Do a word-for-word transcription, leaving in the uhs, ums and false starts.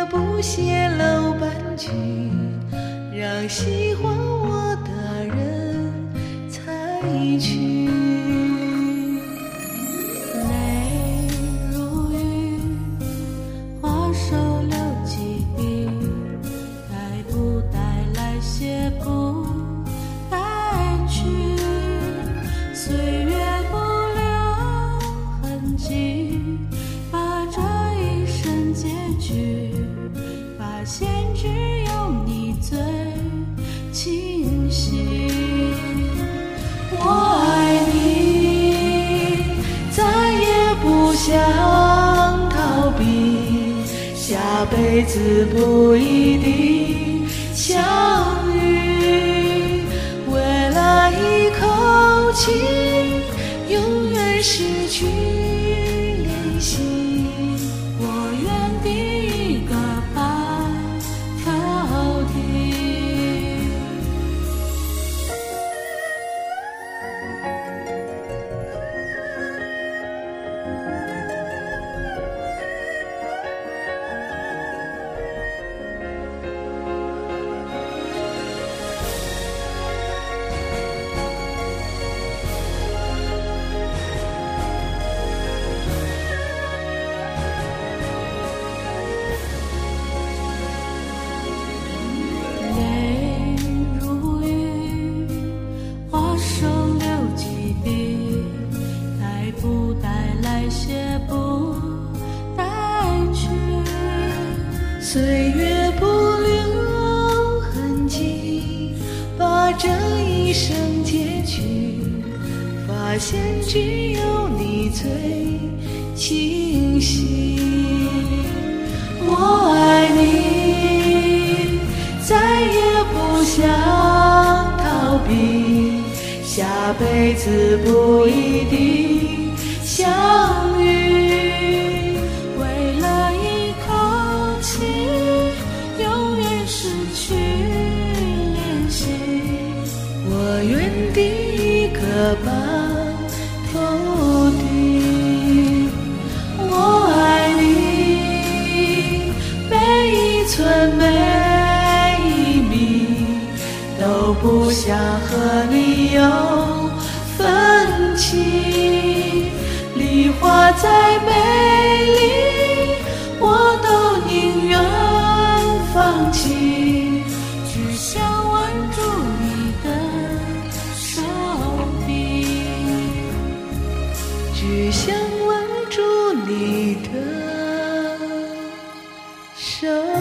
不泄露半句，让喜欢我的人猜去。 泪如雨，花手留几笔，带不带来写不带去，岁月不留痕迹，把这一生结局发现只有你最清晰。 我爱你，再也不想逃避，下辈子不一定相遇，为了一口气永远失去联系， 我愿第一个白头地。泪如雨，花手留几笔，带不带来写不带去， 岁月不留痕迹，把这一生结局发现只有你最清晰。我爱你，再也不想逃避，下辈子不一定相遇， 为了一口气永远失去联系， 我愿第一个白头地。我爱你，每一寸每一米都不想和你有分歧，梨花再美丽我都宁愿放弃， 只想吻住你的手臂， 只想吻住你的手